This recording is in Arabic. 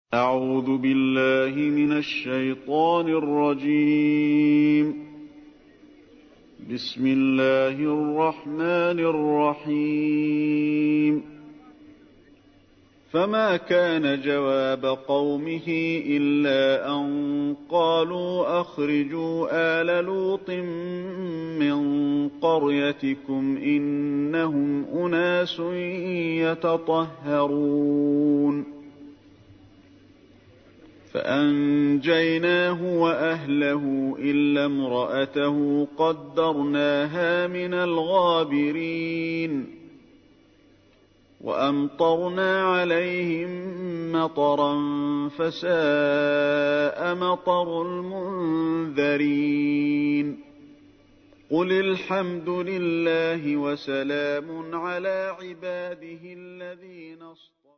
أعوذ بالله من الشيطان الرجيم. بسم الله الرحمن الرحيم. فما كان جواب قومه إلا أن قالوا أخرجوا آل لوط من قريتكم إنهم أناس يتطهرون. فأنجيناه وأهله إلا امرأته قدرناها من الغابرين. وأمطرنا عليهم مطرا فساء مطر المنذرين. قل الحمد لله وسلام على عباده الذين اصطفى.